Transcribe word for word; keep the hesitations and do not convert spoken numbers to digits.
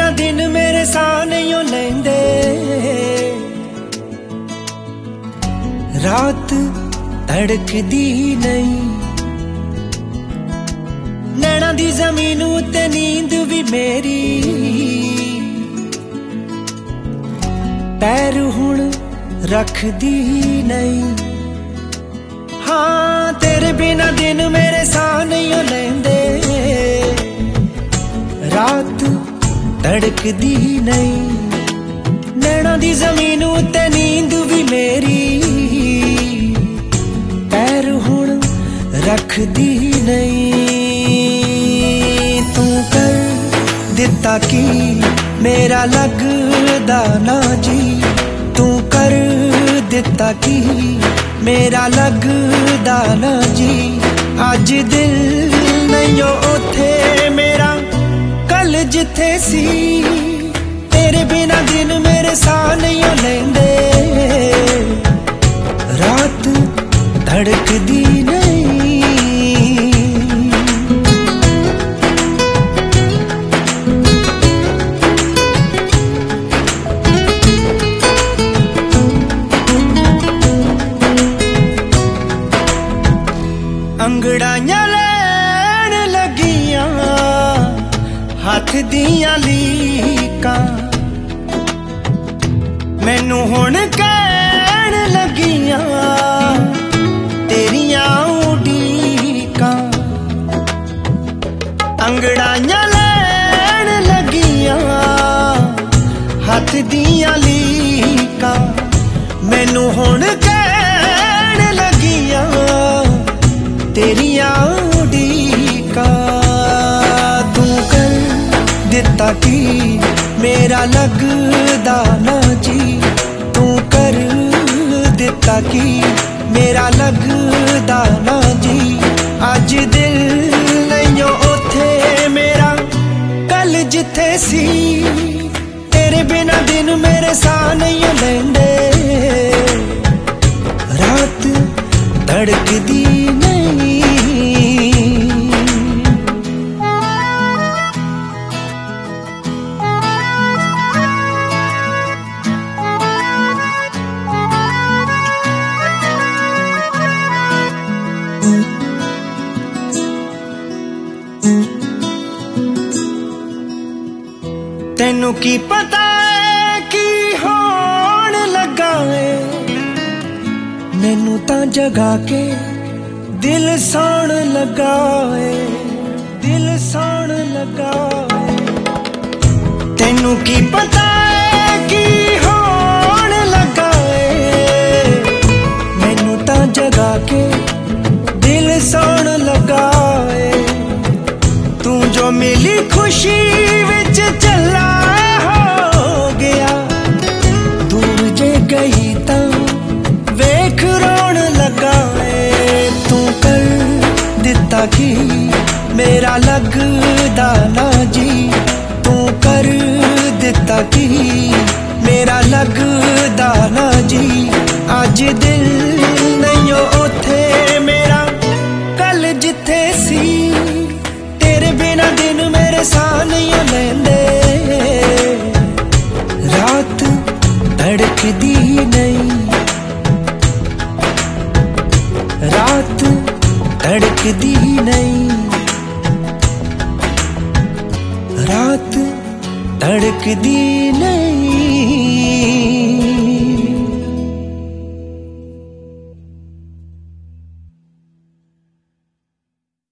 बिना दिन मेरे साह नहीं लेंदे, रात तड़कदी नहीं, नैना दी जमीन उत्ते नींद भी मेरी, पैर हुण रखदी नहीं। हाँ तेरे बिना दिन मेरे साह नहीं लेंदे, रात तड़कदी नहीं, नैना दी जमीन उत्ते नींद भी मेरी, पैर हुण रखदी नहीं। तू कर दिता की मेरा लगदा ना जी, तू कर दिता की मेरा लगदा ना जी, अज दिल नहीं उथे मेरा कल जिथे सी, तेरे बिना दिन मेरे साह नहीं लेंदे, रात धड़कदी नहीं। अंगड़ाइयां लैन लगियां हाथ दियां लीकां, मैनू हुण कहण लगियां तेरियां उड़ीकां। अंगड़ाइयां लैन लगियां हाथ दियां लीकां, मैनू हुण कहण लगियां तेरियां उड़ीकां। तू कर दिता की मेरा लगदा ना जी, तू कर दिता की मेरा लगदा ना जी, अज दिल नहीं उथे मेरा कल जिथे सी, तेरे बिना दिन मेरे साह नहीं लेंदे, रात तड़कदी नहीं। तैनू की पता है की होण लगा है, मैनू तां जगा के दिल सौण लगा है, दिल सौण लगा है। तैनू की पता है की होण लगा है, मैनू तां जगा के दिल सौण लगा है। तू जो मिली खुशी विच चला हो गया, दूर जे गई तां वेख रोण लगा है। तू कर दिता की मेरा लगदा ना जी, तू कर दिता की मेरा लगदा ना जी, अज दिल नहीं उथे मेरा कल जिथे सी, तेरे बिना दिन मेरे साह नहीं लेंदे, रात धड़कदी नहीं, रात धड़कदी नहीं, रात धड़कदी नहीं।